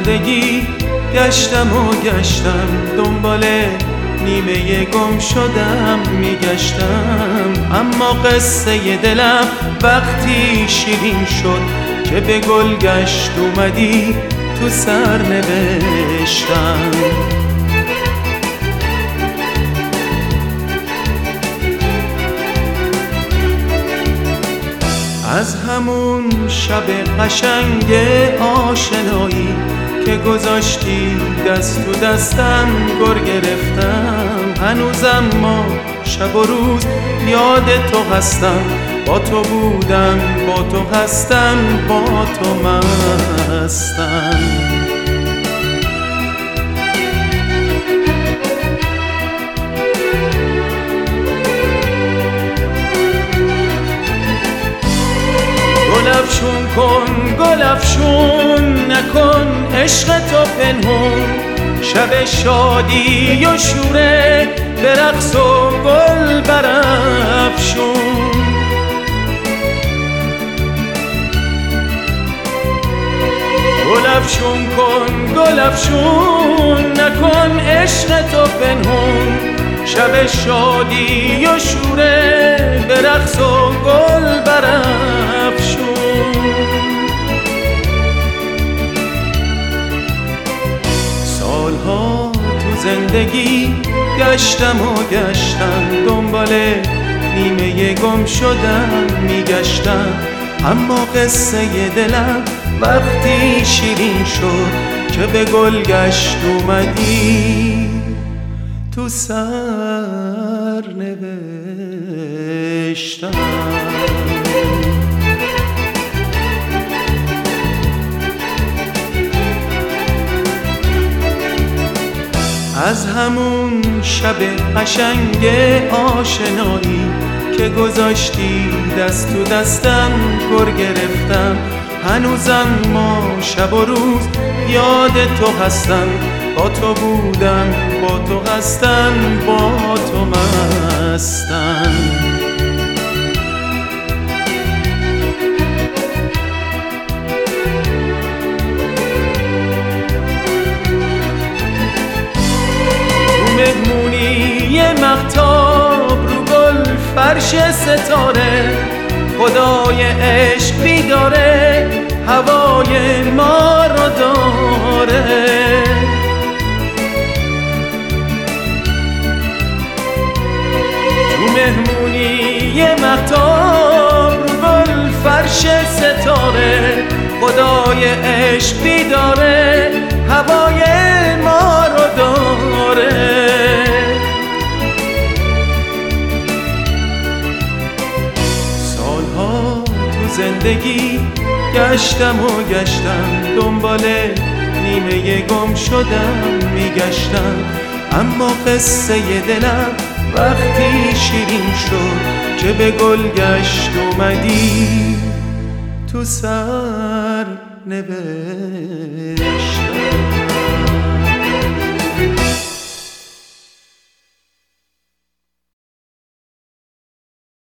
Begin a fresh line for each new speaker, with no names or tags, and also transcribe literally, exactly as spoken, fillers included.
زندگی گشتم و گشتم، دنبال نیمه گم شدم میگشتم. اما قصه دلم وقتی شیرین شد که به گلگشت اومدی تو سر نوشتم. از همون شب قشنگ آشنایی که گذاشتی دست تو دستم گر گرفتم. هنوزم ما شب و روز یاد تو هستم، با تو بودم با تو هستم با تو مستم. گلفشون کن گلفشون نکن عشق تو پنهون، شب شادی و شوره به رقص و گل برافشون. گلفشون کن گلفشون نکن عشق تو پنهون، شب شادی و شوره به رقص و گل برافشون. سالها تو زندگی گشتم و گشتم، دنبال نیمه گم شدم میگشتم. اما قصه دلم وقتی شیرین شد که به گلگشت اومدی تو سر نوشتم. از همون شب قشنگ آشنایی که گذاشتی دست تو دستم گر گرفتم. هنوزم ما شب و روز یاد تو هستم، با تو بودم با تو هستم با تو مستم. تو مهمونی مهتاب رو گل فرش ستاره، خدای عشق بیداره هوای ما رو داره. تو مهمونی مهتاب رو گل فرش ستاره، خدای عشق بیداره هوای ما رو داره. سالها تو زندگی گشتم و گشتم، دنبال نیمه گم شدم میگشتم. اما قصه دلم وقتی شیرین شد که به گلگشت اومدی تو سر نوشتم.